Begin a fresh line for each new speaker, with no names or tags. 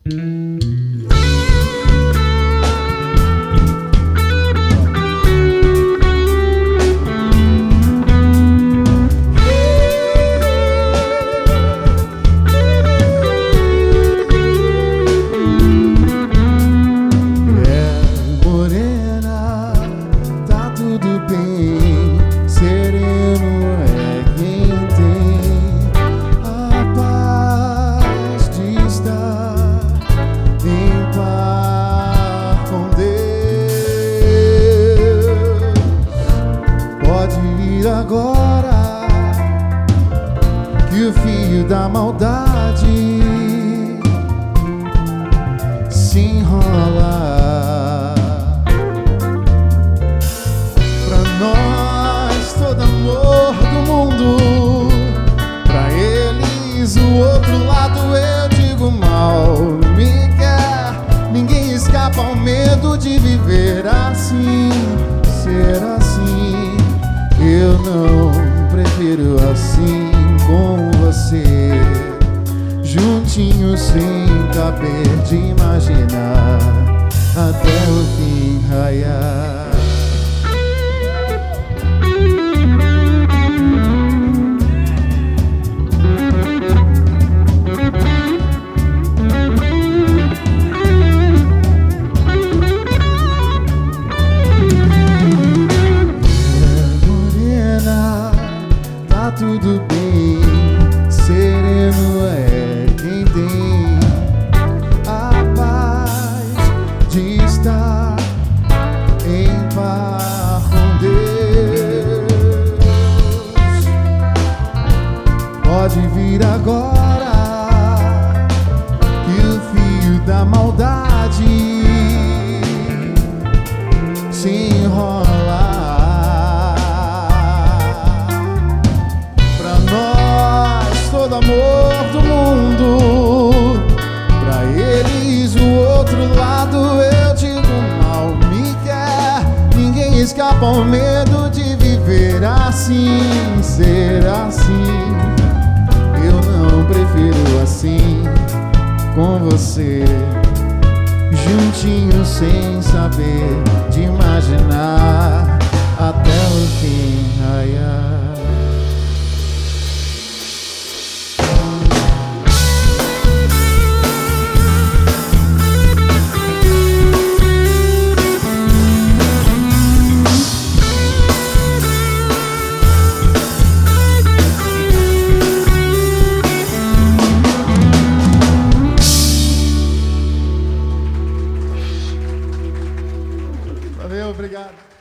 Agora que o fio da maldade se enrola, pra nós todo amor do mundo, pra eles o outro lado. Eu digo mal me quer, ninguém escapa ao medo de viver assim, ser assim. Eu não prefiro assim com você, juntinho sem caber de imaginar até o fim raiar. Tudo bem, sereno é quem tem a paz de estar em paz com Deus. Pode vir agora que o fio da maldade se enrola. Todo amor do mundo, pra eles o outro lado. Eu digo mal me quer, ninguém escapa ao medo de viver assim, ser assim. Eu não prefiro assim com você, juntinho sem saber de imaginar até o fim raiar. Valeu, obrigado.